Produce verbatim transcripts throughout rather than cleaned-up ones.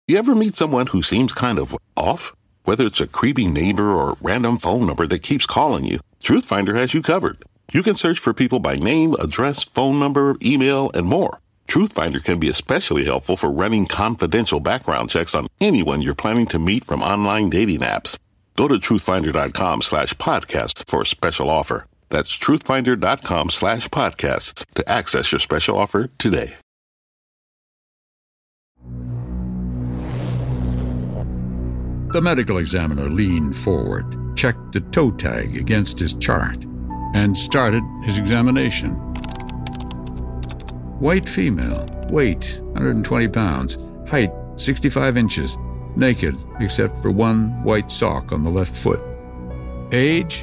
You ever meet someone who seems kind of off? Whether it's a creepy neighbor or a random phone number that keeps calling you, Truthfinder has you covered. You can search for people by name, address, phone number, email, and more. Truthfinder can be especially helpful for running confidential background checks on anyone you're planning to meet from online dating apps. Go to truthfinder.com slash podcasts for a special offer. That's truthfinder.com slash podcasts to access your special offer today. The medical examiner leaned forward, checked the toe tag against his chart, and started his examination. White female, weight one hundred twenty pounds, height sixty-five inches, naked except for one white sock on the left foot. Age?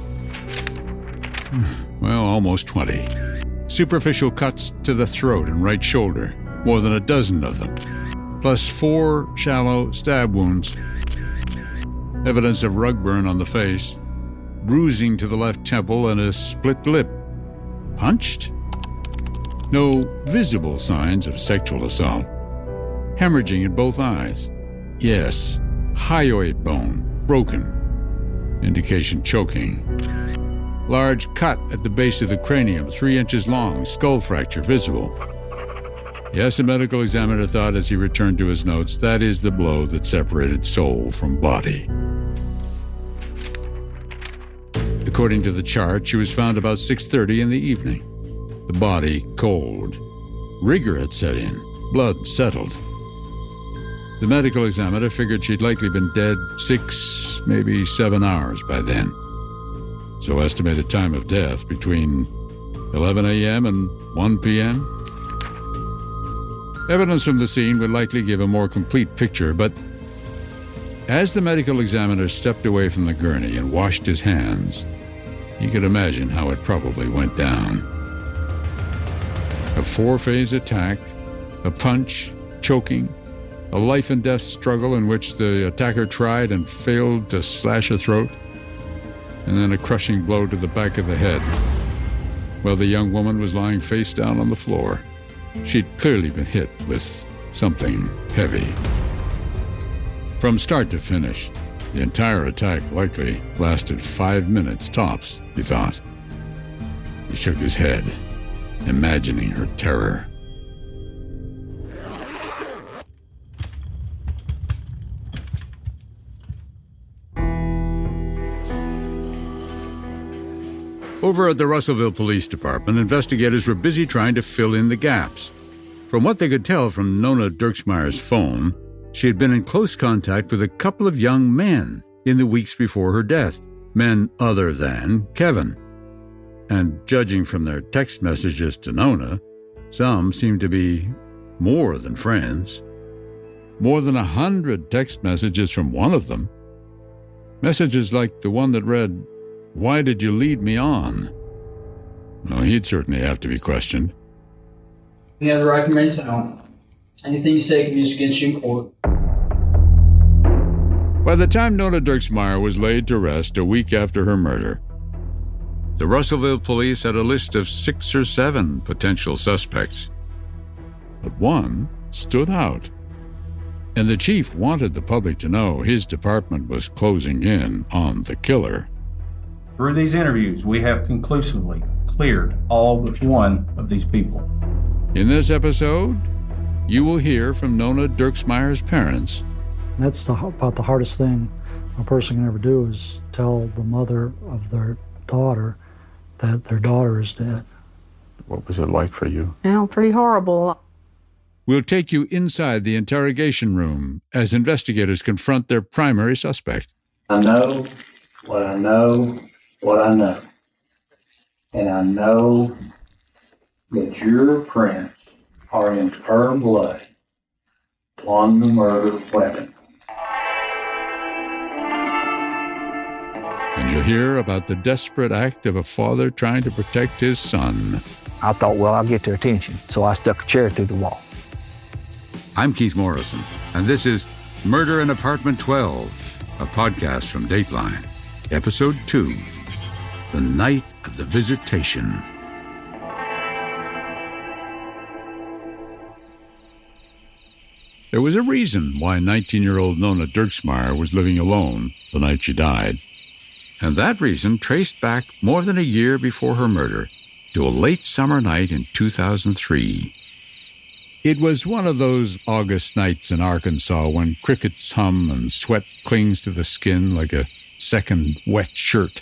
Well, almost twenty. Superficial cuts to the throat and right shoulder, more than a dozen of them, plus four shallow stab wounds. Evidence of rug burn on the face, bruising to the left temple, and a split lip. Punched? No visible signs of sexual assault. Hemorrhaging in both eyes. Yes, hyoid bone, broken. Indication choking. Large cut at the base of the cranium, three inches long, skull fracture visible. Yes, the medical examiner thought as he returned to his notes, that is the blow that separated soul from body. According to the chart, she was found about six thirty in the evening. The body cold. Rigor had set in. Blood settled. The medical examiner figured she'd likely been dead six, maybe seven hours by then. So estimated time of death between eleven a.m. and one p.m. Evidence from the scene would likely give a more complete picture, but as the medical examiner stepped away from the gurney and washed his hands, he could imagine how it probably went down. A four-phase attack, a punch, choking, a life-and-death struggle in which the attacker tried and failed to slash her throat, and then a crushing blow to the back of the head, while the young woman was lying face down on the floor. She'd clearly been hit with something heavy. From start to finish, the entire attack likely lasted five minutes tops, he thought. He shook his head, imagining her terror. Over at the Russellville Police Department, investigators were busy trying to fill in the gaps. From what they could tell from Nona Dirksmeyer's phone, she had been in close contact with a couple of young men in the weeks before her death, men other than Kevin. And judging from their text messages to Nona, some seemed to be more than friends. More than a hundred text messages from one of them. Messages like the one that read, "Why did you lead me on?" Well, he'd certainly have to be questioned. You have the right to remain silent. Anything you say can be used against you in court. By the time Nona Dirksmeyer was laid to rest a week after her murder, the Russellville police had a list of six or seven potential suspects. But one stood out, and the chief wanted the public to know his department was closing in on the killer. Through these interviews, we have conclusively cleared all but one of these people. In this episode, you will hear from Nona Dirksmeyer's parents. That's the, about the hardest thing a person can ever do is tell the mother of their daughter that their daughter is dead. What was it like for you? Yeah, pretty horrible. We'll take you inside the interrogation room as investigators confront their primary suspect. I know what I know, what I know. And I know that your prints are in her blood on the murder weapon. And you'll hear about the desperate act of a father trying to protect his son. I thought, well, I'll get their attention, so I stuck a chair through the wall. I'm Keith Morrison, and this is Murder in Apartment twelve, a podcast from Dateline, Episode two, The Night of the Visitation. There was a reason why nineteen-year-old Nona Dirksmeyer was living alone the night she died. And that reason traced back more than a year before her murder to a late summer night in two thousand three. It was one of those August nights in Arkansas when crickets hum and sweat clings to the skin like a second wet shirt.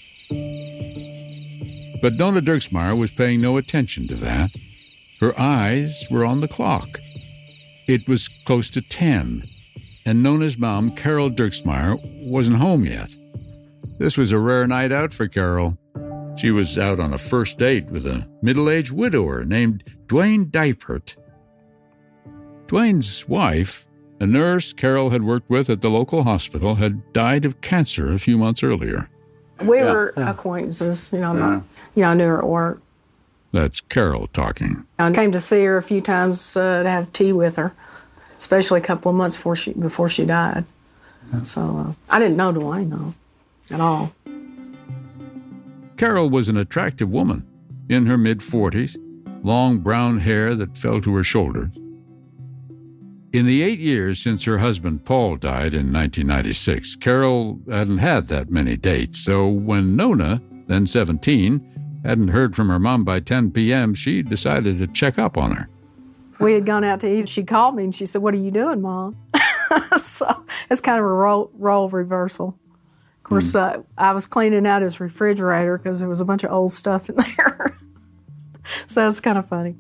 But Nona Dirksmeyer was paying no attention to that. Her eyes were on the clock. It was close to ten, and Nona's mom, Carol Dirksmeyer, wasn't home yet. This was a rare night out for Carol. She was out on a first date with a middle-aged widower named Dwayne Dipert. Dwayne's wife, a nurse Carol had worked with at the local hospital, had died of cancer a few months earlier. We Yeah. were Yeah. acquaintances, you know, Yeah. not, you know, I knew her at work. That's Carol talking. I came to see her a few times uh, to have tea with her, especially a couple of months before she before she died. So uh, I didn't know Dwayne, though, at all. Carol was an attractive woman, in her mid-forties, long brown hair that fell to her shoulders. In the eight years since her husband Paul died in nineteen ninety-six, Carol hadn't had that many dates, so when Nona, then seventeen, hadn't heard from her mom by ten p.m., she decided to check up on her. We had gone out to eat. She called me and she said, "What are you doing, Mom?" So it's kind of a role, role reversal. Of course, uh, I was cleaning out his refrigerator because there was a bunch of old stuff in there. So it's kind of funny.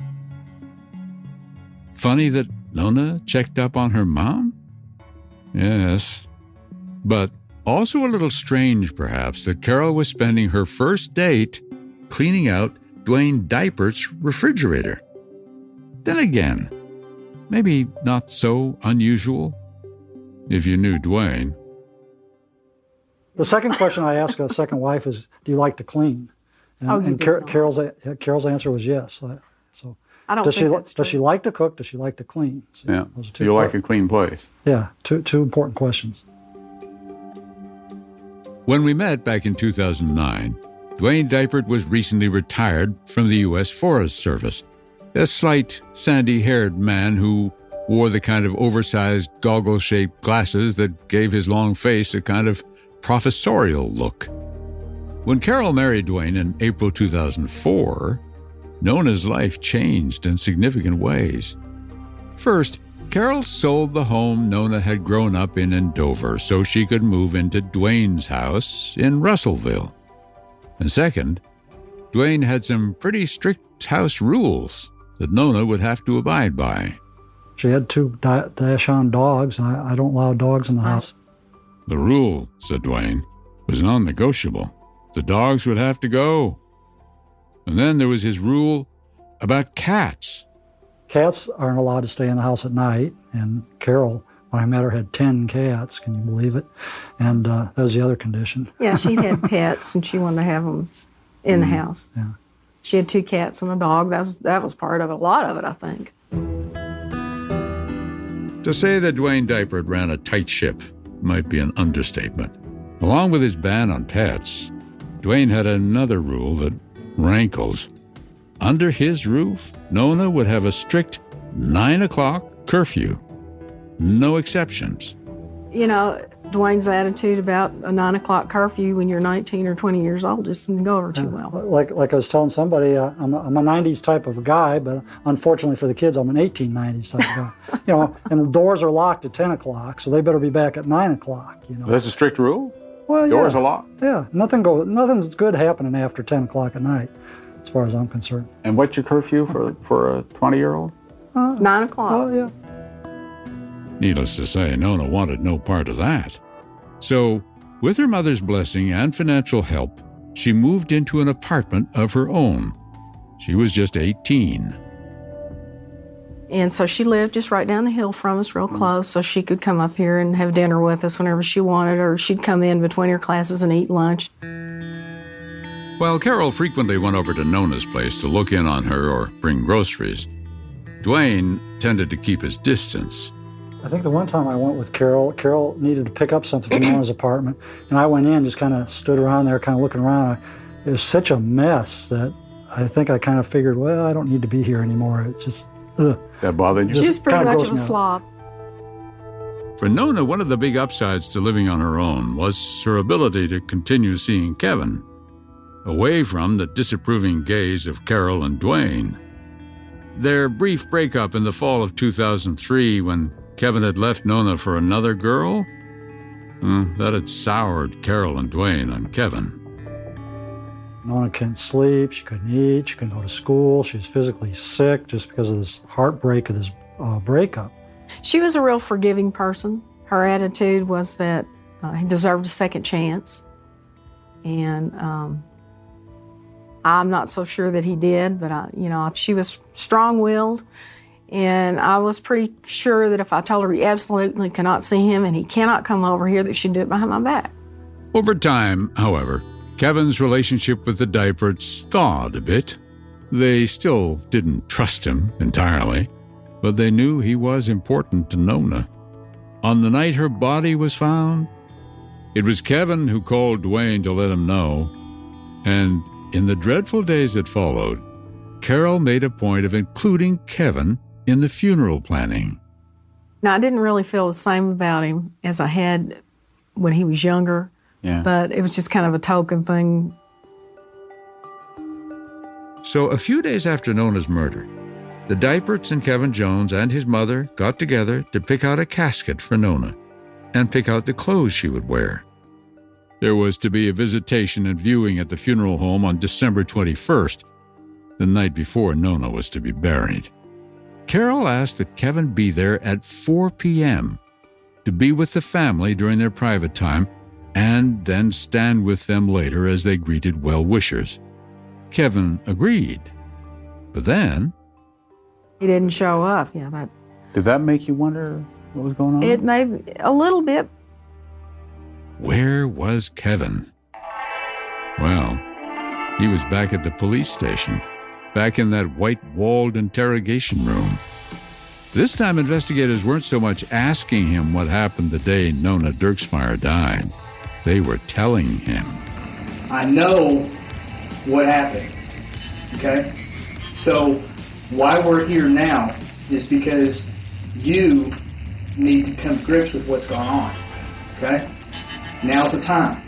Funny that Nona checked up on her mom? Yes. But also a little strange, perhaps, that Carol was spending her first date cleaning out Dwayne Dipert's refrigerator. Then again, maybe not so unusual if you knew Dwayne. The second question I ask a second wife is, do you like to clean? And, Oh, you and did Car- not. Carol's, Carol's answer was yes. I- So I don't does think she, that's does she like to cook? Does she like to clean? So Yeah. those are Do two you like que- a clean place? Yeah, two, two important questions. When we met back in two thousand nine, Dwayne Dipert was recently retired from the U S Forest Service, a slight, sandy-haired man who wore the kind of oversized, goggle-shaped glasses that gave his long face a kind of professorial look. When Carol married Dwayne in April two thousand four, Nona's life changed in significant ways. First, Carol sold the home Nona had grown up in in Dover so she could move into Dwayne's house in Russellville. And second, Dwayne had some pretty strict house rules that Nona would have to abide by. She had two da- Dachshund dogs, and I, I don't allow dogs in the house. The rule, said Dwayne, was non-negotiable. The dogs would have to go. And then there was his rule about cats. Cats aren't allowed to stay in the house at night, and Carol, when I met her, had ten cats. Can you believe it? And uh, that was the other condition. Yeah, she had pets and she wanted to have them in the house. Yeah. She had two cats and a dog. That was, that was part of it, a lot of it, I think. To say that Dwayne Dipert ran a tight ship might be an understatement. Along with his ban on pets, Dwayne had another rule that rankles. Under his roof, Nona would have a strict nine o'clock curfew. No exceptions. You know, Dwayne's attitude about a nine o'clock curfew when you're nineteen or twenty years old just didn't go over too well. Like like I was telling somebody, uh, I'm, a, I'm a nineties type of a guy, but unfortunately for the kids, I'm an eighteen nineties type of guy. You know, and the doors are locked at ten o'clock, so they better be back at nine o'clock. You know. That's a strict rule? Well, Doors yeah. are locked? Yeah, nothing go, nothing's good happening after ten o'clock at night, as far as I'm concerned. And what's your curfew for, for a twenty-year-old? Uh, Nine o'clock. Oh, yeah. Needless to say, Nona wanted no part of that. So, with her mother's blessing and financial help, she moved into an apartment of her own. She was just eighteen. And so she lived just right down the hill from us, real close, so she could come up here and have dinner with us whenever she wanted, or she'd come in between her classes and eat lunch. While Carol frequently went over to Nona's place to look in on her or bring groceries, Dwayne tended to keep his distance. I think the one time I went with Carol, Carol needed to pick up something from Nona's apartment, and I went in, just kind of stood around there, kind of looking around. I, it was such a mess that I think I kind of figured, well, I don't need to be here anymore. It's just, ugh. That bothered you? She was pretty kinda much grossed of a me out. slob. For Nona, one of the big upsides to living on her own was her ability to continue seeing Kevin, away from the disapproving gaze of Carol and Dwayne. Their brief breakup in the fall of two thousand three, when Kevin had left Nona for another girl, well, that had soured Carol and Dwayne on Kevin. Nona couldn't sleep, she couldn't eat, she couldn't go to school, she was physically sick just because of this heartbreak of this uh, breakup. She was a real forgiving person. Her attitude was that uh, he deserved a second chance. And um, I'm not so sure that he did, but I, you know, she was strong-willed. And I was pretty sure that if I told her he absolutely cannot see him and he cannot come over here, that she'd do it behind my back. Over time, however, Kevin's relationship with the Deiperts thawed a bit. They still didn't trust him entirely, but they knew he was important to Nona. On the night her body was found, it was Kevin who called Dwayne to let him know, and in the dreadful days that followed, Carol made a point of including Kevin in the funeral planning. Now, I didn't really feel the same about him as I had when he was younger, Yeah. but it was just kind of a token thing. So a few days after Nona's murder, the Deiperts and Kevin Jones and his mother got together to pick out a casket for Nona and pick out the clothes she would wear. There was to be a visitation and viewing at the funeral home on December twenty-first, the night before Nona was to be buried. Carol asked that Kevin be there at four p.m. to be with the family during their private time and then stand with them later as they greeted well-wishers. Kevin agreed. But then... He didn't show up. Yeah, that... Did that make you wonder what was going on? It made a little bit. Where was Kevin? Well, he was back at the police station, back in that white-walled interrogation room. This time, investigators weren't so much asking him what happened the day Nona Dirksmeyer died. They were telling him. I know what happened, okay? So why we're here now is because you need to come to grips with what's going on, okay? Now's the time.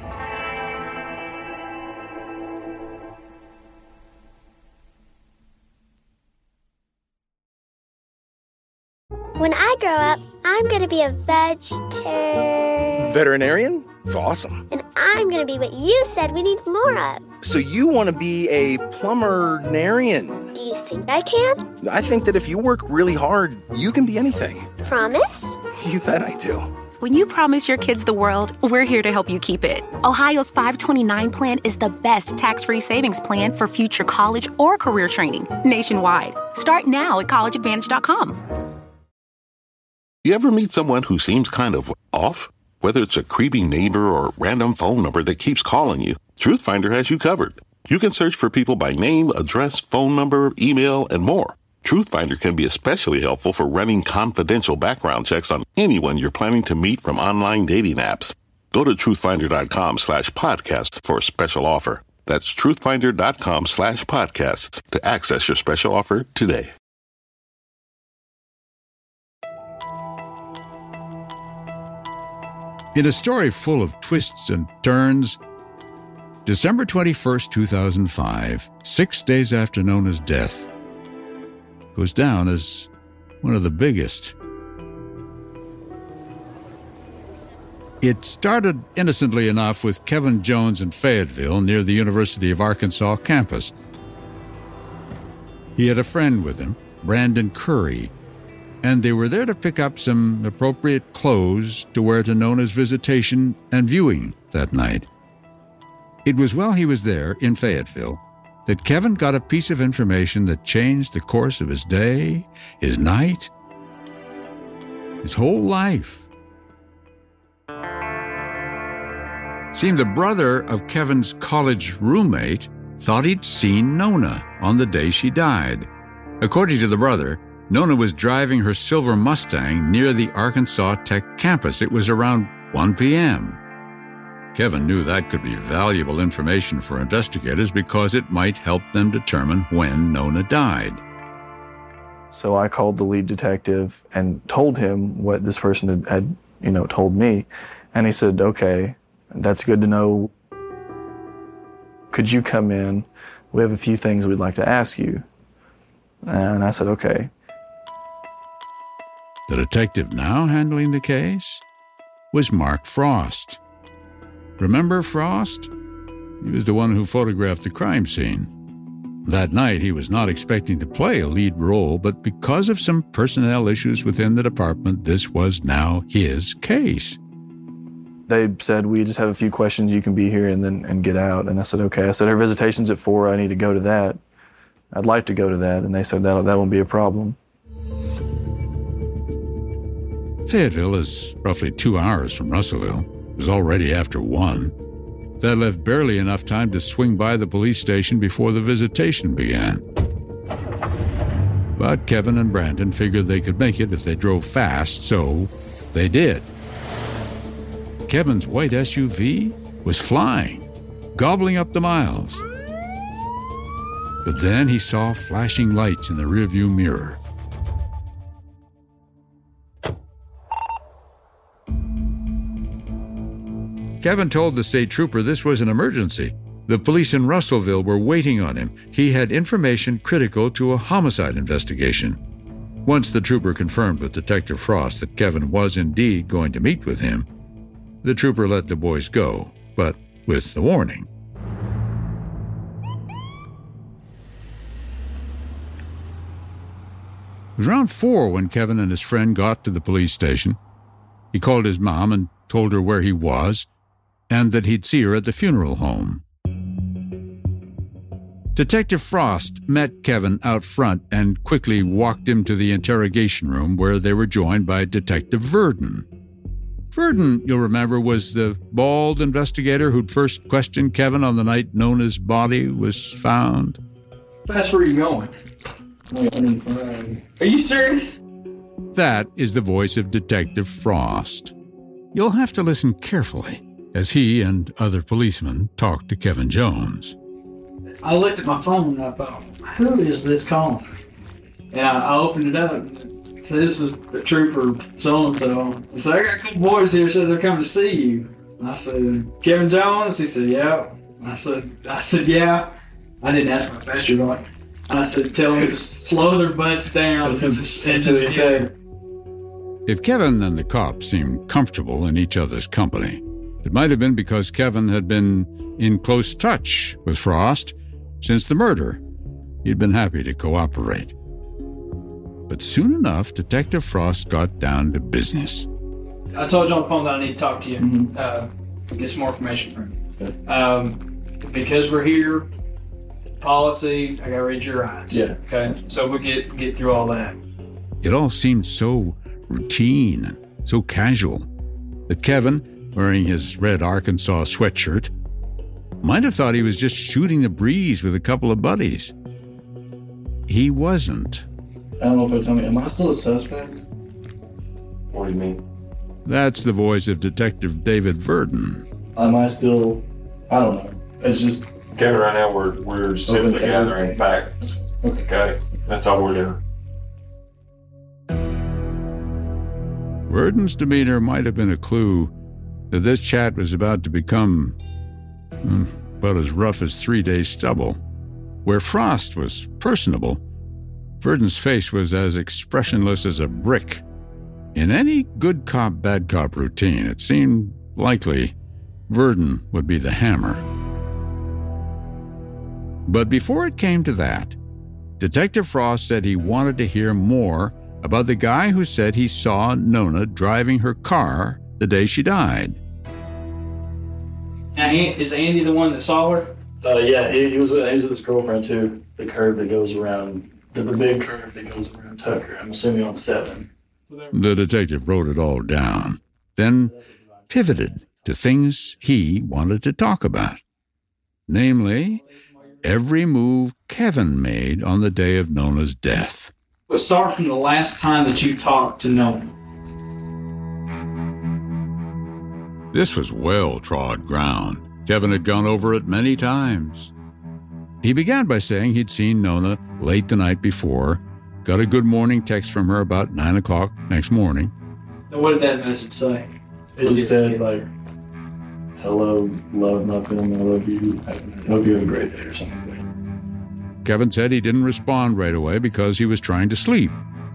When I grow up, I'm going to be a vegetarian. Veterinarian? It's awesome. And I'm going to be what you said we need more of. So you want to be a plumber-narian? Do you think I can? I think that if you work really hard, you can be anything. Promise? You bet I do. When you promise your kids the world, we're here to help you keep it. Ohio's five twenty-nine plan is the best tax-free savings plan for future college or career training nationwide. Start now at college advantage dot com. You ever meet someone who seems kind of off? Whether it's a creepy neighbor or random phone number that keeps calling you, TruthFinder has you covered. You can search for people by name, address, phone number, email, and more. TruthFinder can be especially helpful for running confidential background checks on anyone you're planning to meet from online dating apps. Go to truthfinder.com slash podcasts for a special offer. That's truthfinder.com slash podcasts to access your special offer today. In a story full of twists and turns, December twenty-first, two thousand five, six days after Nona's death, goes down as one of the biggest. It started innocently enough with Kevin Jones in Fayetteville near the University of Arkansas campus. He had a friend with him, Brandon Curry, and they were there to pick up some appropriate clothes to wear to Nona's visitation and viewing that night. It was while he was there in Fayetteville that Kevin got a piece of information that changed the course of his day, his night, his whole life. It seemed the brother of Kevin's college roommate thought he'd seen Nona on the day she died. According to the brother, Nona was driving her silver Mustang near the Arkansas Tech campus. It was around one p.m. Kevin knew that could be valuable information for investigators because it might help them determine when Nona died. So I called the lead detective and told him what this person had, had, you know, told me. And he said, okay, that's good to know. Could you come in? We have a few things we'd like to ask you. And I said, okay. The detective now handling the case was Mark Frost. Remember Frost? He was the one who photographed the crime scene. That night, he was not expecting to play a lead role, but because of some personnel issues within the department, this was now his case. They said, we just have a few questions, you can be here and then and get out. And I said, okay. I said, her visitation's at four, I need to go to that. I'd like to go to that. And they said, that, that won't be a problem. Fayetteville is roughly two hours from Russellville. It was already after one. That left barely enough time to swing by the police station before the visitation began. But Kevin and Brandon figured they could make it if they drove fast, so they did. Kevin's white S U V was flying, gobbling up the miles. But then he saw flashing lights in the rearview mirror. Kevin told the state trooper this was an emergency. The police in Russellville were waiting on him. He had information critical to a homicide investigation. Once the trooper confirmed with Detective Frost that Kevin was indeed going to meet with him, the trooper let the boys go, but with the warning. It was around four when Kevin and his friend got to the police station. He called his mom and told her where he was, and that he'd see her at the funeral home. Detective Frost met Kevin out front and quickly walked him to the interrogation room where they were joined by Detective Verdon. Verdon, you'll remember, was the bald investigator who'd first questioned Kevin on the night Nona's body was found. That's where you're going. Are you serious? That is the voice of Detective Frost. You'll have to listen carefully as he and other policemen talked to Kevin Jones. I looked at my phone and I thought, who is this calling? And I, I opened it up. So this was the trooper so-and-so. He said, I got a couple boys here, said they're coming to see you. I said, Kevin Jones? He said, yeah. I said, I said, yeah. I didn't ask how fast you're going. I said, tell them to slow their butts down. That's what he said. If Kevin and the cop seemed comfortable in each other's company, it might have been because Kevin had been in close touch with Frost since the murder. He'd been happy to cooperate. But soon enough, Detective Frost got down to business. I told you on the phone that I need to talk to you, mm-hmm. uh, get some more information from you. Um, because we're here, policy, I gotta read your rights. Yeah. Okay, so we get get through all that. It all seemed so routine and so casual that Kevin, wearing his red Arkansas sweatshirt, might have thought he was just shooting the breeze with a couple of buddies. He wasn't. I don't know if I tell me, am I still a suspect? What do you mean? That's the voice of Detective David Verdon. Am I still, I don't know. It's just... Kevin, right now we're, we're simply okay. gathering facts. Okay. okay? That's all we're doing. Verdon's demeanor might have been a clue that this chat was about to become mm, about as rough as three days stubble. Where Frost was personable, Verdon's face was as expressionless as a brick. In any good cop, bad cop routine, it seemed likely Verdon would be the hammer. But before it came to that, Detective Frost said he wanted to hear more about the guy who said he saw Nona driving her car the day she died. Now, is Andy the one that saw her? Uh, yeah, he, he was with, he was with his girlfriend too. The curve that goes around, the, the big curve that goes around Tucker. I'm assuming on seven. The detective wrote it all down, then pivoted to things he wanted to talk about. Namely, every move Kevin made on the day of Nona's death. Let's start from the last time that you talked to Nona. This was well-trod ground. Kevin had gone over it many times. He began by saying he'd seen Nona late the night before, got a good morning text from her about nine o'clock next morning. And what did that message say? It just said, like, hello, love, nothing, I love you. I hope you have a great day or something. Kevin said he didn't respond right away because he was trying to sleep.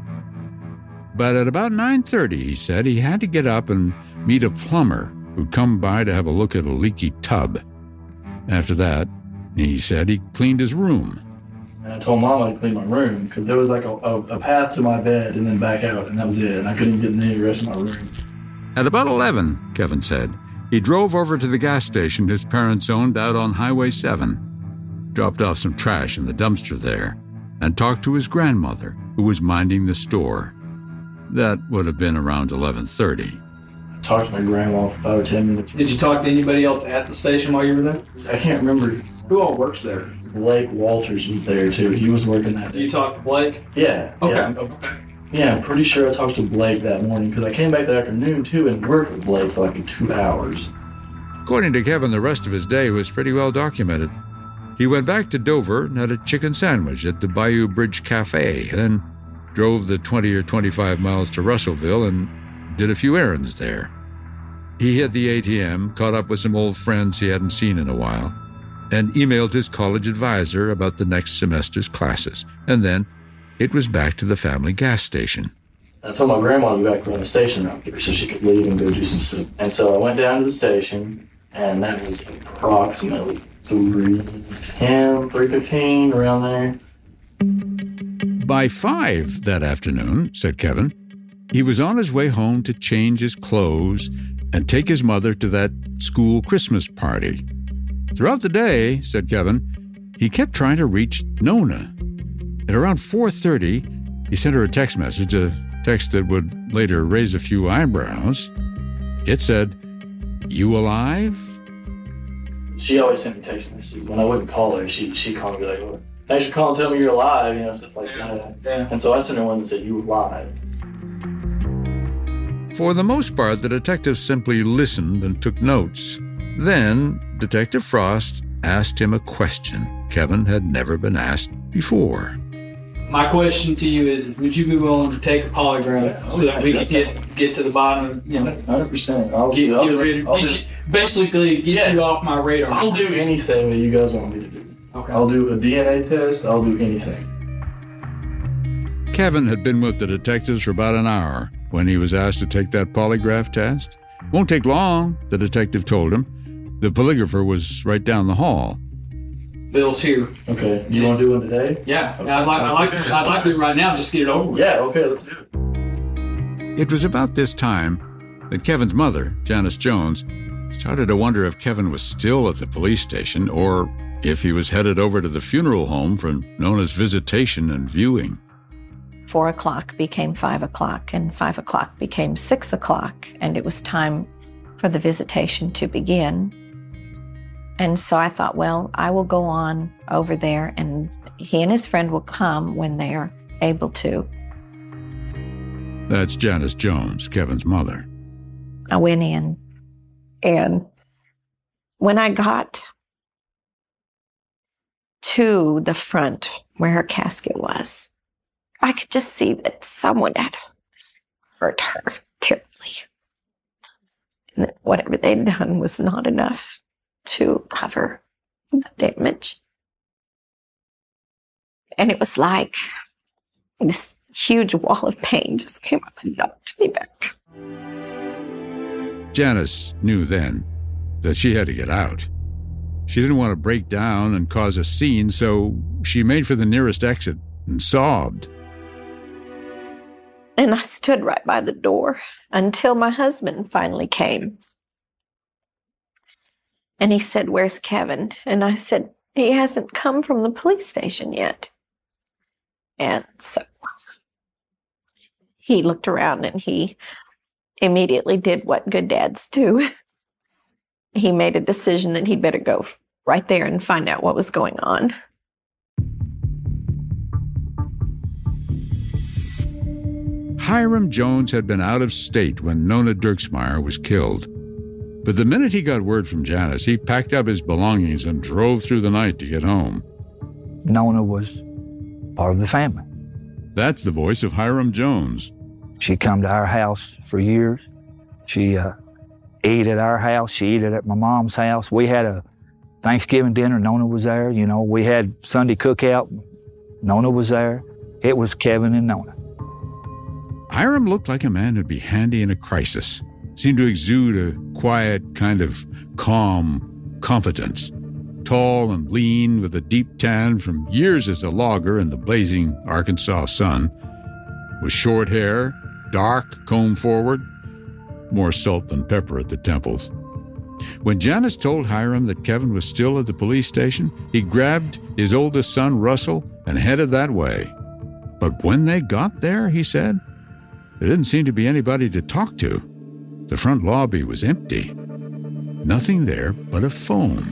But at about nine thirty, he said he had to get up and meet a plumber who'd come by to have a look at a leaky tub. After that, he said he cleaned his room. And I told Mom I'd clean my room because there was like a, a, a path to my bed and then back out, and that was it. And I couldn't get in any rest of my room. At about eleven, Kevin said, he drove over to the gas station his parents owned out on Highway seven, dropped off some trash in the dumpster there, and talked to his grandmother, who was minding the store. That would have been around eleven thirty. I talked to my grandma for five or ten minutes. Did you talk to anybody else at the station while you were there? I can't remember. Who all works there? Blake Walters was there, too. He was working that day. You talked to Blake? Yeah. Okay. Yeah. Okay. Yeah, I'm pretty sure I talked to Blake that morning because I came back that afternoon, too, and worked with Blake for like two hours. According to Kevin, the rest of his day was pretty well documented. He went back to Dover and had a chicken sandwich at the Bayou Bridge Cafe, then drove the twenty or twenty-five miles to Russellville and did a few errands there. He hit the A T M, caught up with some old friends he hadn't seen in a while, and emailed his college advisor about the next semester's classes. And then it was back to the family gas station. I told my grandma to go back around the station out there so she could leave and go do some stuff. And so I went down to the station, and that was approximately three ten, three fifteen, around there. By five that afternoon, said Kevin, he was on his way home to change his clothes and take his mother to that school Christmas party. Throughout the day, said Kevin, he kept trying to reach Nona. At around four thirty, he sent her a text message, a text that would later raise a few eyebrows. It said, "You alive?" She always sent me text messages. When I wouldn't call her, she she called me like, well, thanks for calling, tell me you're alive, you know, stuff like that. Yeah. And so I sent her one that said, you alive. For the most part, the detective simply listened and took notes. Then, Detective Frost asked him a question Kevin had never been asked before. My question to you is, would you be willing to take a polygraph so that we could get get to the bottom of, you know, one hundred percent. I'll, get, I'll, get rid of, I'll get do, you, basically get yeah, you off my radar. I'll do anything that you guys want me to do. Okay. I'll do a D N A test. I'll do anything. Kevin had been with the detectives for about an hour when he was asked to take that polygraph test. Won't take long, the detective told him. The polygrapher was right down the hall. Bill's here. Okay. You want to do one today? Yeah. Okay. I'd like, I'd like, I'd like to do it right now. Just get it over with. Yeah. Okay. Let's do it. It was about this time that Kevin's mother, Janice Jones, started to wonder if Kevin was still at the police station or if he was headed over to the funeral home for Nona's visitation and viewing. Four o'clock became five o'clock, and five o'clock became six o'clock, and it was time for the visitation to begin. And so I thought, well, I will go on over there, and he and his friend will come when they are able to. That's Janice Jones, Kevin's mother. I went in, and when I got to the front where her casket was, I could just see that someone had hurt her terribly. And that whatever they'd done was not enough to cover the damage. And it was like this huge wall of pain just came up and knocked me back. Janice knew then that she had to get out. She didn't want to break down and cause a scene, so she made for the nearest exit and sobbed. And I stood right by the door until my husband finally came. And he said, "Where's Kevin?" And I said, "He hasn't come from the police station yet." And so he looked around and he immediately did what good dads do. He made a decision that he'd better go right there and find out what was going on. Hiram Jones had been out of state when Nona Dirksmeyer was killed. But the minute he got word from Janice, he packed up his belongings and drove through the night to get home. Nona was part of the family. That's the voice of Hiram Jones. She come to our house for years. She uh, ate at our house. She ate at my mom's house. We had a Thanksgiving dinner. Nona was there. You know, we had Sunday cookout. Nona was there. It was Kevin and Nona. Hiram looked like a man who'd be handy in a crisis. Seemed to exude a quiet, kind of calm competence. Tall and lean, with a deep tan from years as a logger in the blazing Arkansas sun. With short hair, dark, combed forward. More salt than pepper at the temples. When Janice told Hiram that Kevin was still at the police station, he grabbed his oldest son, Russell, and headed that way. But when they got there, he said, there didn't seem to be anybody to talk to. The front lobby was empty. Nothing there but a phone.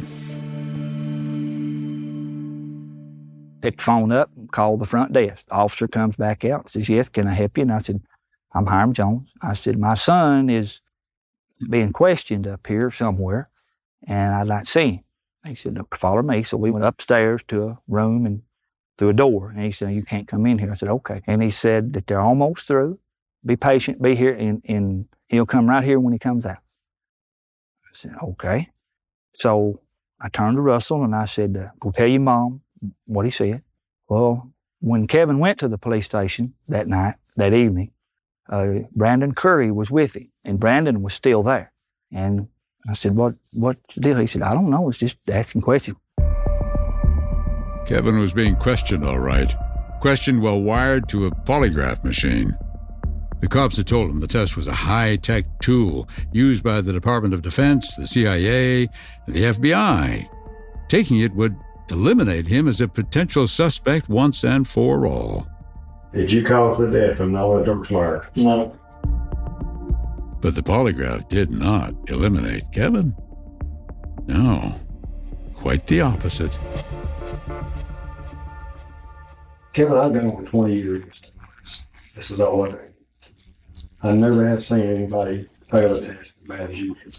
Picked the phone up, called the front desk. The officer comes back out, says, yes, can I help you? And I said, I'm Hiram Jones. I said, my son is being questioned up here somewhere, and I'd like to see him. He said, no, follow me. So we went upstairs to a room and through a door. And he said, you can't come in here. I said, okay. And he said that they're almost through. Be patient, be here, and, and he'll come right here when he comes out. I said, okay. So I turned to Russell and I said, uh, go tell your mom what he said. Well, when Kevin went to the police station that night, that evening, uh, Brandon Curry was with him, and Brandon was still there. And I said, what, what's the deal? He said, I don't know. It's just asking questions. Kevin was being questioned, all right. Questioned while wired to a polygraph machine. The cops had told him the test was a high-tech tool used by the Department of Defense, the C I A, and the F B I. Taking it would eliminate him as a potential suspect once and for all. Did you cause the death of Noah Dorfmeyer? No. But the polygraph did not eliminate Kevin. No, quite the opposite. Kevin, I've been over twenty years. This is all I do. I never have seen anybody fail a test as bad as you did.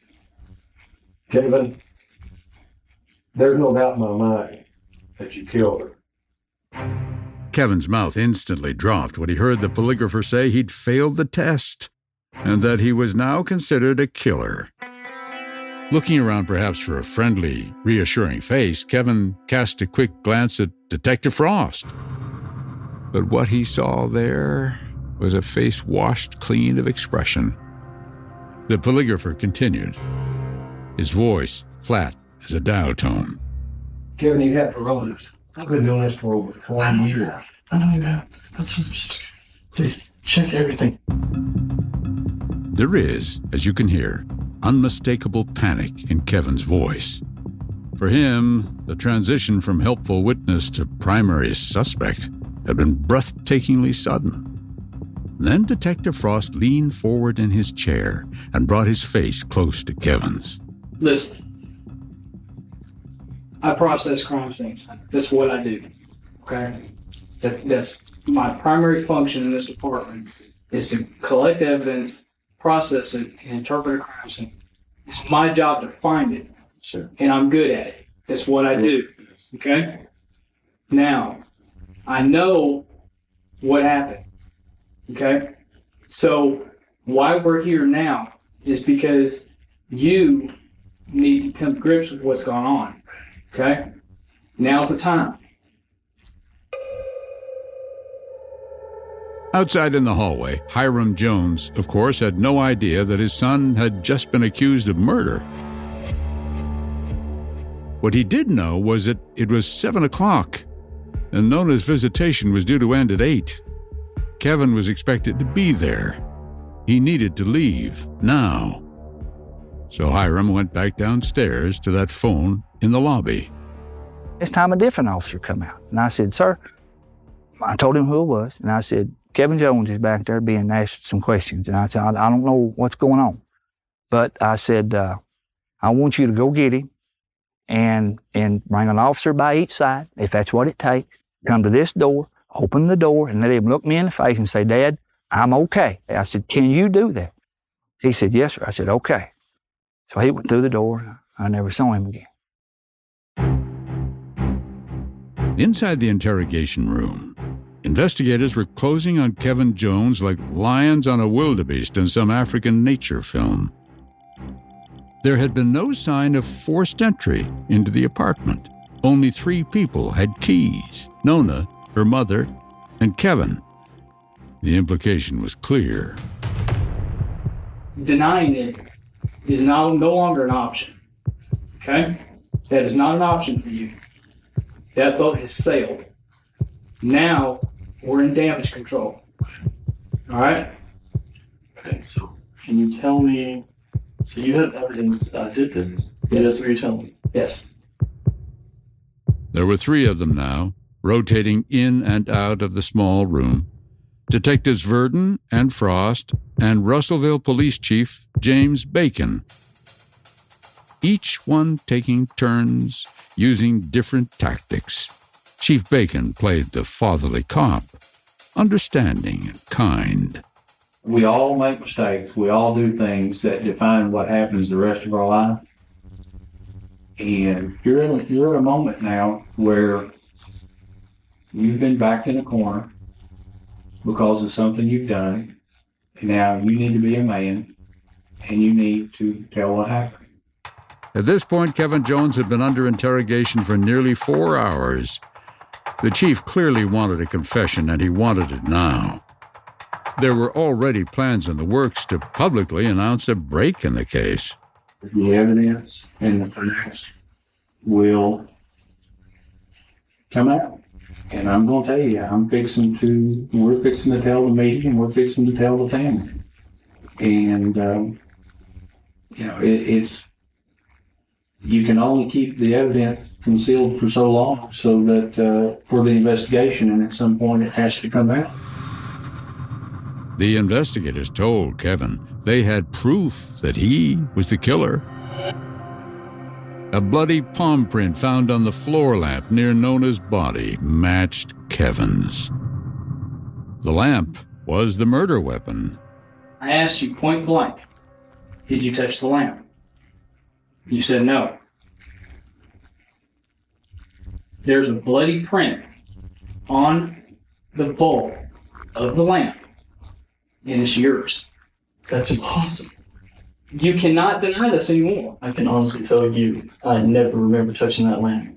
Kevin, there's no doubt in my mind that you killed her. Kevin's mouth instantly dropped when he heard the polygrapher say he'd failed the test and that he was now considered a killer. Looking around perhaps for a friendly, reassuring face, Kevin cast a quick glance at Detective Frost. But what he saw there was a face washed clean of expression. The polygrapher continued, his voice flat as a dial tone. Kevin, you have to run this. I've been doing this for over twenty years. I know that. Please check everything. There is, as you can hear, unmistakable panic in Kevin's voice. For him, the transition from helpful witness to primary suspect had been breathtakingly sudden. Then Detective Frost leaned forward in his chair and brought his face close to Kevin's. Listen, I process crime scenes. That's what I do, okay? That, that's my primary function in this department is to collect evidence, process it, and interpret a crime scene. It's my job to find it, sure. And I'm good at it. That's what I do, okay? Now, I know what happened. Okay, so why we're here now is because you need to come to grips with what's going on. Okay, now's the time. Outside in the hallway, Hiram Jones, of course, had no idea that his son had just been accused of murder. What he did know was that it was seven o'clock, and Nona's visitation was due to end at eight. Kevin was expected to be there. He needed to leave, now. So Hiram went back downstairs to that phone in the lobby. This time a different officer come out. And I said, sir, I told him who it was. And I said, Kevin Jones is back there being asked some questions. And I said, I don't know what's going on. But I said, uh, I want you to go get him and, and bring an officer by each side, if that's what it takes. Come to this door. Open the door and let him look me in the face and say, Dad, I'm okay. I said, can you do that? He said, yes, sir. I said, okay. So he went through the door. I never saw him again. Inside the interrogation room, Investigators were closing on Kevin Jones like lions on a wildebeest in some African nature film. There had been no sign of forced entry into the apartment. Only three people had keys: Nona, her mother, and Kevin. The implication was clear. Denying it is now no longer an option. Okay? That is not an option for you. That boat has sailed. Now we're in damage control. All right? Okay, so can you tell me? So you have evidence that I did this? Yeah, that's what you're telling me? Yes. There were three of them now, rotating in and out of the small room. Detectives Verdon and Frost and Russellville Police Chief James Bacon. Each one taking turns, using different tactics. Chief Bacon played the fatherly cop, understanding and kind. We all make mistakes. We all do things that define what happens the rest of our life. And you're in, you're in a moment now where you've been backed in a corner because of something you've done. And now you need to be a man, and you need to tell what happened. At this point, Kevin Jones had been under interrogation for nearly four hours. The chief clearly wanted a confession, and he wanted it now. There were already plans in the works to publicly announce a break in the case. The evidence and the facts will come out. And I'm going to tell you, I'm fixing to, we're fixing to tell the media, and we're fixing to tell the family. And, um, you know, it, it's, you can only keep the evidence concealed for so long so that, uh, for the investigation, and at some point it has to come out. The investigators told Kevin they had proof that he was the killer. A bloody palm print found on the floor lamp near Nona's body matched Kevin's. The lamp was the murder weapon. I asked you point blank, did you touch the lamp? You said no. There's a bloody print on the bulb of the lamp, and it's yours. That's impossible. You cannot deny this anymore. I can honestly tell you, I never remember touching that lamp.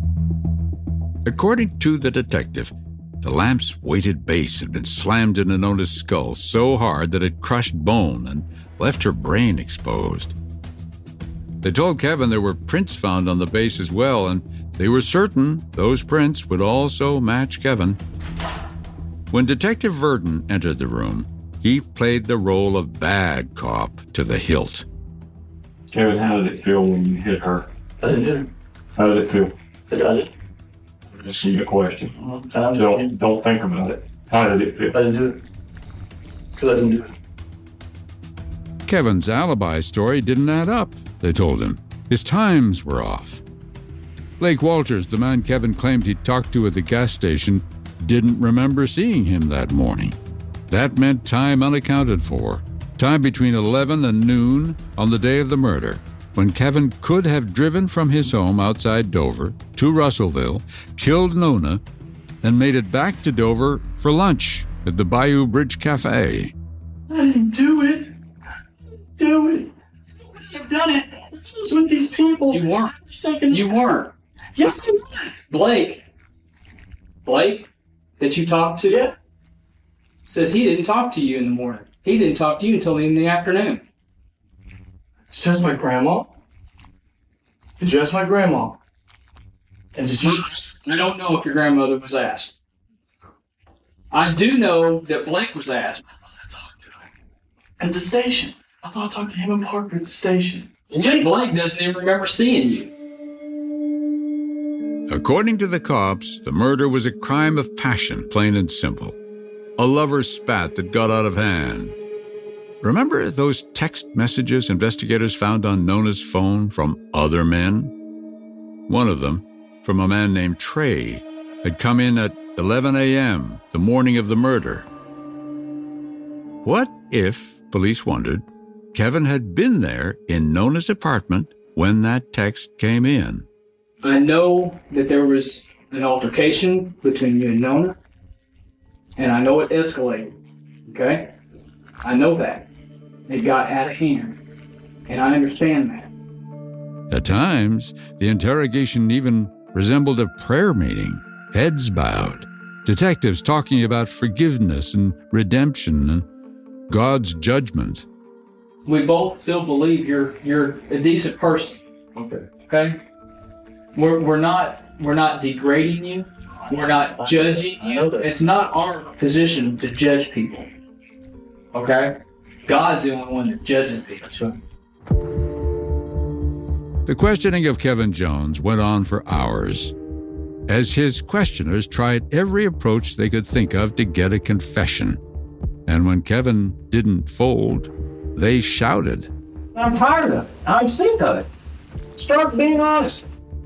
According to the detective, the lamp's weighted base had been slammed into Nona's skull so hard that it crushed bone and left her brain exposed. They told Kevin there were prints found on the base as well, and they were certain those prints would also match Kevin. When Detective Verdon entered the room, he played the role of bad cop to the hilt. Kevin, how did it feel when you hit her? I didn't do it. How did it feel? I did it. Just a question. Don't, don't think about it. How did it feel? I didn't do it. Because I didn't do it. Kevin's alibi story didn't add up, they told him. His times were off. Blake Walters, the man Kevin claimed he'd talked to at the gas station, didn't remember seeing him that morning. That meant time unaccounted for, time between eleven and noon on the day of the murder, when Kevin could have driven from his home outside Dover to Russellville, killed Nona, and made it back to Dover for lunch at the Bayou Bridge Cafe. I didn't do it. I didn't do it. I've done it. I was with these people. You weren't. Second. You weren't. Yes, I was. Blake. Blake, that you talked to? Yeah. Says he didn't talk to you in the morning. He didn't talk to you until in the afternoon. Did you ask my grandma? Did you ask my grandma? And did you... I don't know if your grandmother was asked. I do know that Blake was asked. I thought I talked to him. At the station. I thought I talked to him and Parker at the station. And yet Blake doesn't even remember seeing you. According to the cops, the murder was a crime of passion, plain and simple. A lover's spat that got out of hand. Remember those text messages investigators found on Nona's phone from other men? One of them, from a man named Trey, had come in at eleven a.m. the morning of the murder. What if, police wondered, Kevin had been there in Nona's apartment when that text came in? I know that there was an altercation between you and Nona. And I know it escalated, okay? I know that. It got out of hand. And I understand that. At times, the interrogation even resembled a prayer meeting, heads bowed, detectives talking about forgiveness and redemption and God's judgment. We both still believe you're you're a decent person. Okay. Okay? We're we're not we're not degrading you. We're not judging you. It's not our position to judge people. Okay? God's the only one that judges people. So. The questioning of Kevin Jones went on for hours, as his questioners tried every approach they could think of to get a confession. And when Kevin didn't fold, they shouted. I'm tired of it. I'm sick of it. Start being honest.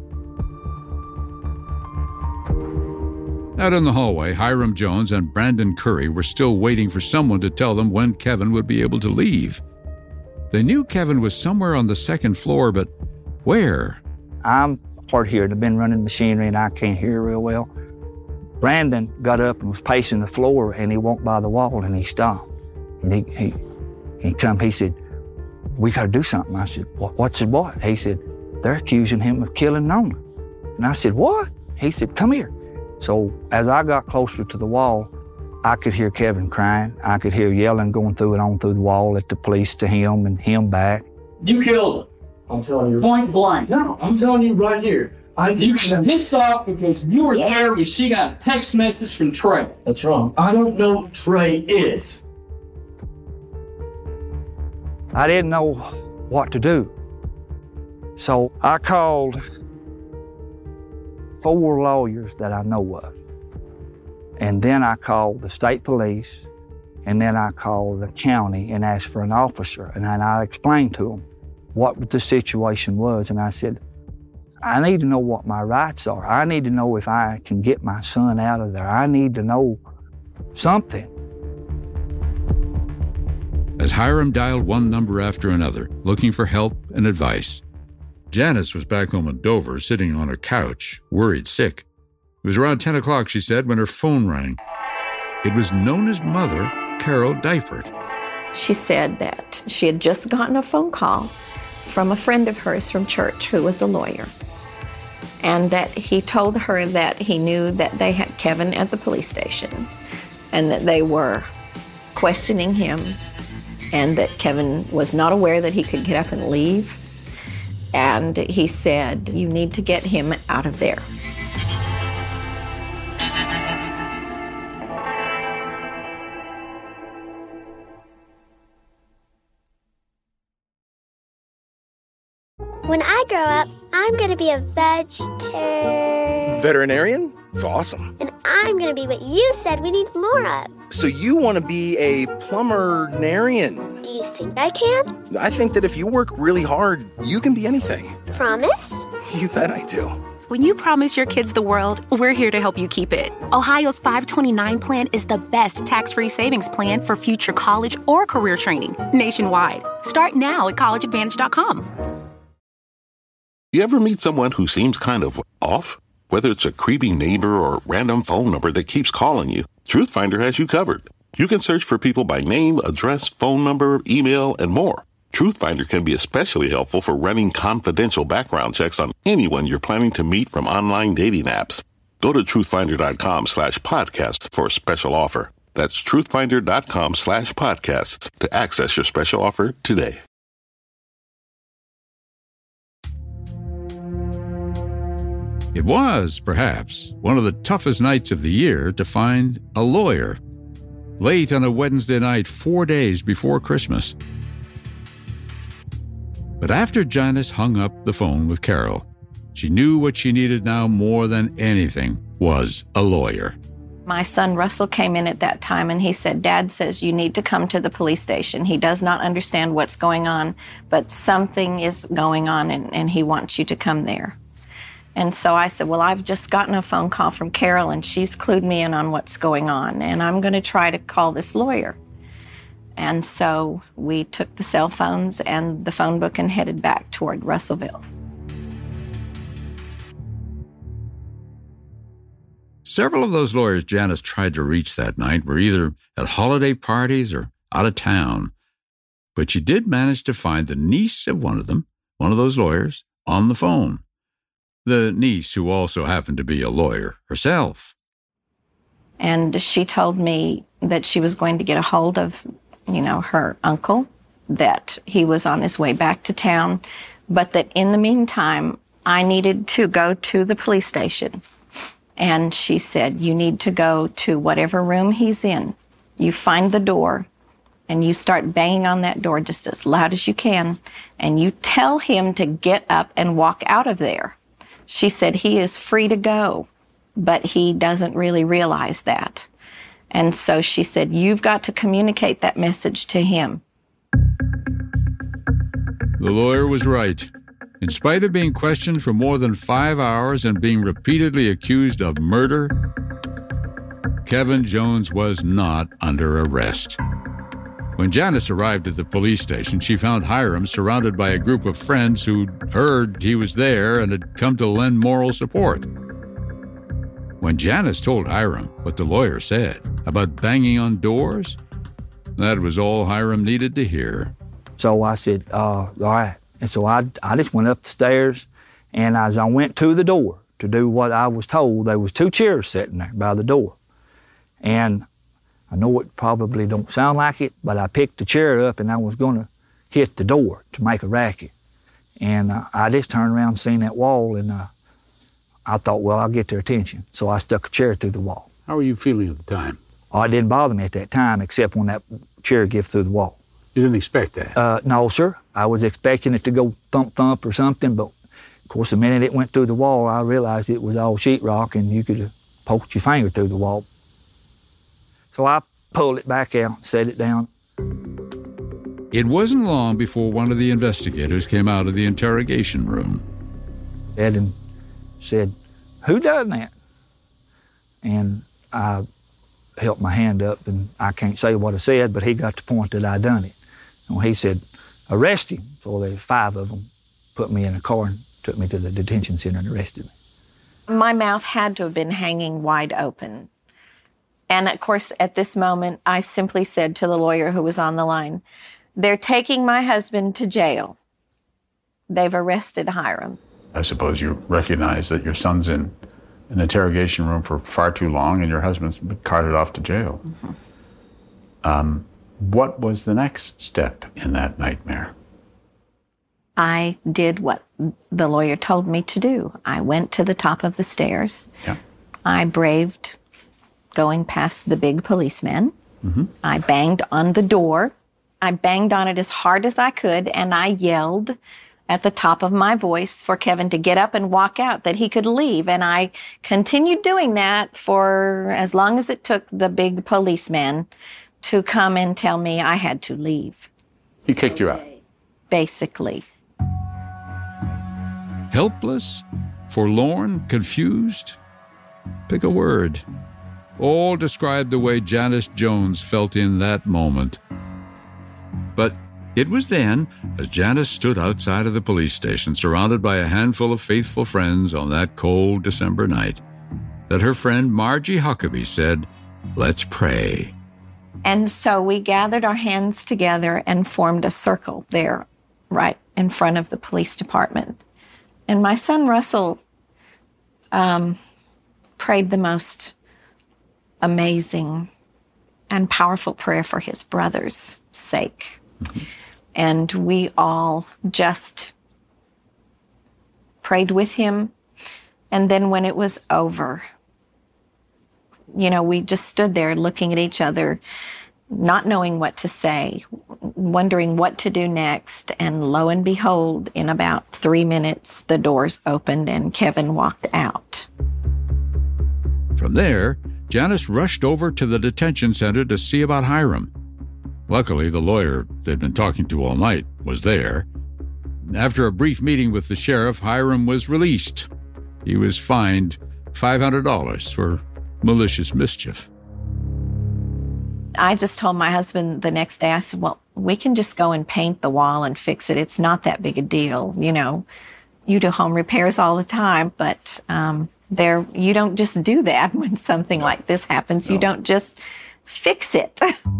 Out in the hallway, Hiram Jones and Brandon Curry were still waiting for someone to tell them when Kevin would be able to leave. They knew Kevin was somewhere on the second floor, but where? I'm hard hearing. I've been running machinery and I can't hear real well. Brandon got up and was pacing the floor, and he walked by the wall and he stopped. And he he, he come, he said, "We got to do something." I said, "What's it what?" He said, "They're accusing him of killing Nona." And I said, "What?" He said, "Come here." So as I got closer to the wall, I could hear Kevin crying. I could hear yelling going through and on through the wall at the police to him and him back. You killed him. I'm telling you. Point blank. No, I'm telling you right here. I you got pissed off because you were there when she got a text message from Trey. That's wrong. I don't know who Trey is. I didn't know what to do. So I called four lawyers that I know of. And then I called the state police, and then I called the county and asked for an officer. And then I explained to them what the situation was. And I said, I need to know what my rights are. I need to know if I can get my son out of there. I need to know something. As Hiram dialed one number after another, looking for help and advice, Janice was back home in Dover, sitting on her couch, worried sick. It was around ten o'clock, she said, when her phone rang. It was Nona's mother, Carol Dipert. She said that she had just gotten a phone call from a friend of hers from church who was a lawyer, and that he told her that he knew that they had Kevin at the police station and that they were questioning him, and that Kevin was not aware that he could get up and leave. And he said, "You need to get him out of there." When I grow up, I'm going to be a vegetarian. Veterinarian? It's awesome. And I'm going to be what you said we need more of. So you want to be a plumber-narian? Do you think I can? I think that if you work really hard, you can be anything. Promise? You bet I do. When you promise your kids the world, we're here to help you keep it. Ohio's five twenty-nine plan is the best tax-free savings plan for future college or career training nationwide. Start now at college advantage dot com. You ever meet someone who seems kind of off? Whether it's a creepy neighbor or random phone number that keeps calling you, TruthFinder has you covered. You can search for people by name, address, phone number, email, and more. TruthFinder can be especially helpful for running confidential background checks on anyone you're planning to meet from online dating apps. Go to truthfinder.com slash podcasts for a special offer. That's truthfinder.com slash podcasts to access your special offer today. It was, perhaps, one of the toughest nights of the year to find a lawyer. Late on a Wednesday night, four days before Christmas. But after Janice hung up the phone with Carol, she knew what she needed now more than anything was a lawyer. My son Russell came in at that time and he said, "Dad says you need to come to the police station. He does not understand what's going on, but something is going on and, and he wants you to come there." And so I said, "Well, I've just gotten a phone call from Carol and she's clued me in on what's going on, and I'm going to try to call this lawyer." And so we took the cell phones and the phone book and headed back toward Russellville. Several of those lawyers Janice tried to reach that night were either at holiday parties or out of town, but she did manage to find the niece of one of them, one of those lawyers, on the phone. The niece who also happened to be a lawyer herself. And she told me that she was going to get a hold of, you know, her uncle, that he was on his way back to town, but that in the meantime, I needed to go to the police station. And she said, you need to go to whatever room he's in. You find the door, and you start banging on that door just as loud as you can, and you tell him to get up and walk out of there. She said he is free to go, but he doesn't really realize that. And so she said, you've got to communicate that message to him. The lawyer was right. In spite of being questioned for more than five hours and being repeatedly accused of murder, Kevin Jones was not under arrest. When Janice arrived at the police station, she found Hiram surrounded by a group of friends who'd heard he was there and had come to lend moral support. When Janice told Hiram what the lawyer said about banging on doors, that was all Hiram needed to hear. So I said, uh, all right. And so I, I just went up the stairs, and as I went to the door to do what I was told, there was two chairs sitting there by the door. And I know it probably don't sound like it, but I picked the chair up and I was going to hit the door to make a racket. And uh, I just turned around and seen that wall, and uh, I thought, well, I'll get their attention. So I stuck a chair through the wall. How were you feeling at the time? Oh, it didn't bother me at that time, except when that chair gave through the wall. You didn't expect that? Uh, no, sir. I was expecting it to go thump-thump or something, but of course, the minute it went through the wall, I realized it was all sheetrock and you could have poked your finger through the wall. So I pulled it back out and set it down. It wasn't long before one of the investigators came out of the interrogation room. Ed said, who done that? And I held my hand up, and I can't say what I said, but he got the point that I done it. And he said, arrest him. So there five of them put me in a car and took me to the detention center and arrested me. My mouth had to have been hanging wide open. And of course, at this moment, I simply said to the lawyer who was on the line, they're taking my husband to jail. They've arrested Hiram. I suppose you recognize that your son's in an interrogation room for far too long and your husband's been carted off to jail. Mm-hmm. Um, what was the next step in that nightmare? I did what the lawyer told me to do. I went to the top of the stairs. Yeah. I braved going past the big policemen. Mm-hmm. I banged on the door. I banged on it as hard as I could, and I yelled at the top of my voice for Kevin to get up and walk out, that he could leave. And I continued doing that for as long as it took the big policeman to come and tell me I had to leave. He kicked you out? Basically. Helpless, forlorn, confused? Pick a word. All describe the way Janice Jones felt in that moment. But it was then, as Janice stood outside of the police station, surrounded by a handful of faithful friends on that cold December night, that her friend Margie Huckabee said, let's pray. And so we gathered our hands together and formed a circle there, right in front of the police department. And my son Russell um, prayed the most amazing and powerful prayer for his brother's sake. Mm-hmm. And we all just prayed with him. And then when it was over, you know, we just stood there looking at each other, not knowing what to say, wondering what to do next. And lo and behold, in about three minutes, the doors opened and Kevin walked out. From there, Janice rushed over to the detention center to see about Hiram. Luckily, the lawyer they'd been talking to all night was there. After a brief meeting with the sheriff, Hiram was released. He was fined five hundred dollars for malicious mischief. I just told my husband the next day, I said, well, we can just go and paint the wall and fix it. It's not that big a deal. You know, you do home repairs all the time, but um, There, you don't just do that when something like this happens. No. You don't just fix it.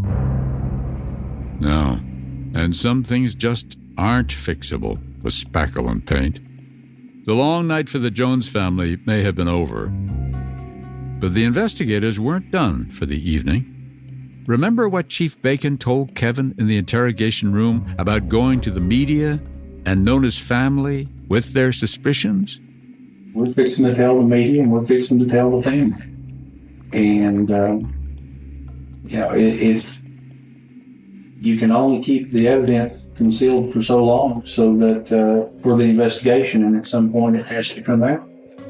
No. And some things just aren't fixable with spackle and paint. The long night for the Jones family may have been over, but the investigators weren't done for the evening. Remember what Chief Bacon told Kevin in the interrogation room about going to the media and Nona's family with their suspicions? We're fixing to tell the media and we're fixing to tell the family. And, um, you know, it, it's, you can only keep the evidence concealed for so long so that uh, for the investigation, and at some point it has to come out.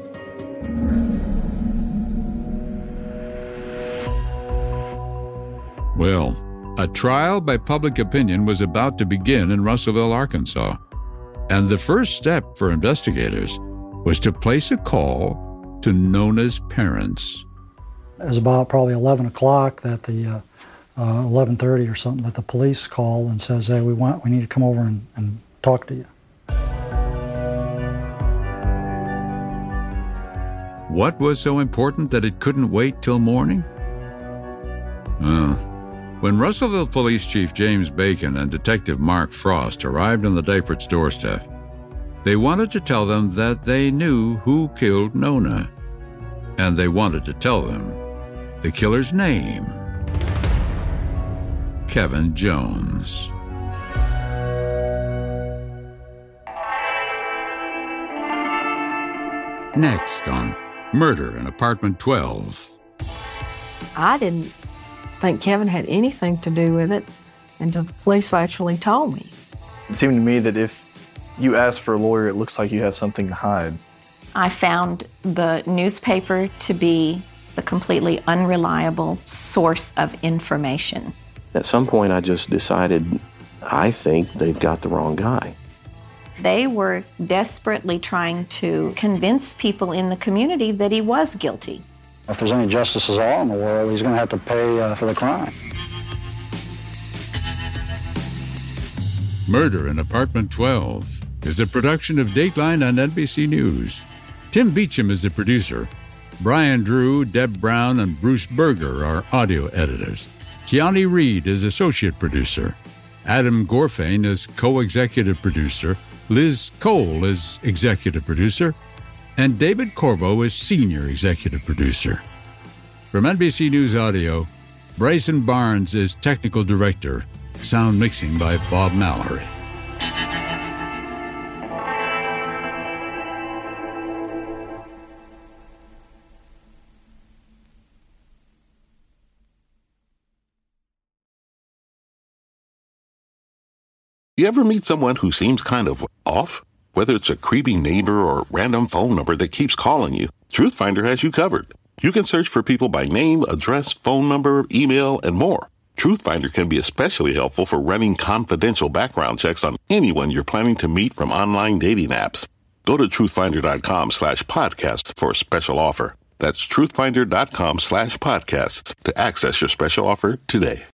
Well, a trial by public opinion was about to begin in Russellville, Arkansas. And the first step for investigators was to place a call to Nona's parents. It was about probably eleven o'clock that the, uh, uh, eleven thirty or something, that the police call and says, hey, we want, we need to come over and, and talk to you. What was so important that it couldn't wait till morning? Oh. When Russellville Police Chief James Bacon and Detective Mark Frost arrived on the Diapert's doorstep, they wanted to tell them that they knew who killed Nona. And they wanted to tell them the killer's name: Kevin Jones. Next on Murder in Apartment twelve. I didn't think Kevin had anything to do with it until the police actually told me. It seemed to me that if you ask for a lawyer, it looks like you have something to hide. I found the newspaper to be the completely unreliable source of information. At some point, I just decided, I think they've got the wrong guy. They were desperately trying to convince people in the community that he was guilty. If there's any justice at all in the world, he's going to have to pay uh, for the crime. Murder in Apartment twelve is a production of Dateline on N B C News. Tim Beecham is the producer. Brian Drew, Deb Brown, and Bruce Berger are audio editors. Keani Reed is associate producer. Adam Gorfain is co-executive producer. Liz Cole is executive producer. And David Corvo is senior executive producer. From N B C News Audio, Bryson Barnes is technical director. Sound mixing by Bob Mallory. You ever meet someone who seems kind of off? Whether it's a creepy neighbor or a random phone number that keeps calling you, Truthfinder has you covered. You can search for people by name, address, phone number, email, and more. Truthfinder can be especially helpful for running confidential background checks on anyone you're planning to meet from online dating apps. Go to truthfinder.com slash podcasts for a special offer. That's truthfinder.com slash podcasts to access your special offer today.